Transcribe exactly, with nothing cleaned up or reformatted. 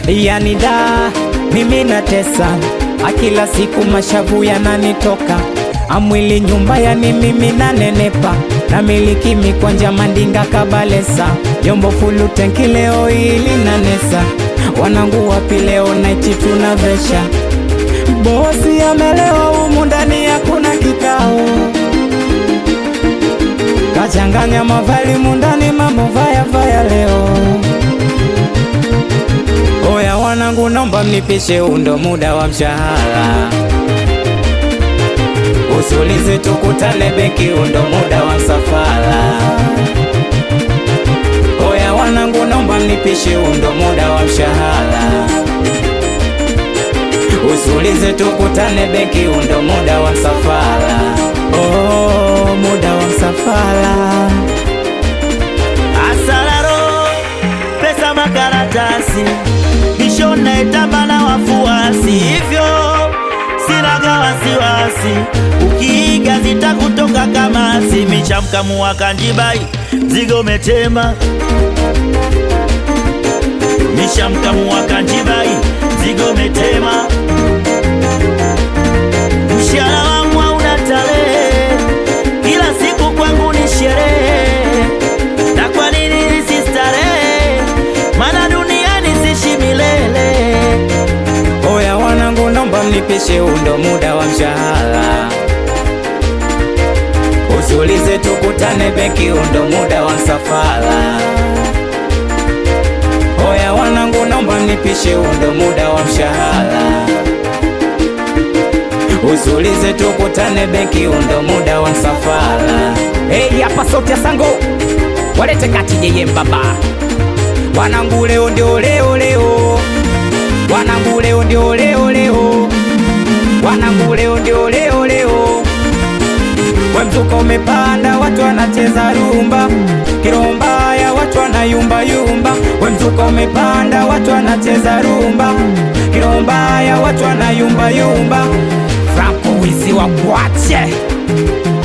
Yani da, mimi natesa, akila siku mashavu yananitoka, amwili nyumba yani mimi nanenepa, na miliki mikwanja mandinga kabalesa, yombo fulu tenki leo hili nanesa, wanangu wapi leo naiti tunavesha, bosi amelewa umu ndani hakuna kikao, kachanganya mavali mundani mambo vaya vaya leo. Oya wanangu nomba mnipishe undo muda wa mshahara, usulize tukutane benki undo muda wa msafara. Oya wanangu nomba mnipishe undo muda wa mshahara, usulize tukutane benki undo muda wa msafara. Oh, muda wa msafara. Asararo, pesa makaratasi, nishone etamba na wafuasi, hivyo sinaga wasiwasi, ukiiga zita kutoka kama simisha mkamu wa Kanjibai, mzigo metema. Misha mkamu wa Kanjibai, mzigo metema. Mshahara wangu hauna tarehe, kila siku kwangu ni sherehe, na kwa nini nisistarehe, maana duniani sishi milele. Oya wanangu nomba mnipishe undo muda wa mshahara, usulize tukutane benki undo muda wa msafara. Oya wanangu nomba mnipishe undo muda wa mshahara, usulize tukutane benki undo muda wa msafara. Hey, hapa sauti ya Sango, walete kati yeye mbaba. Wanangu leo ndio leo leo, wanangu leo ndio leo leo, wanangu leo ndio leo leo. Wemzuka umepanda watu wanacheza rumba, kiromba ya watu wanayumba yumba. Wemzuka umepanda watu wanacheza rumba, kiromba ya watu wanayumba yumba. Franco wizi wa kwache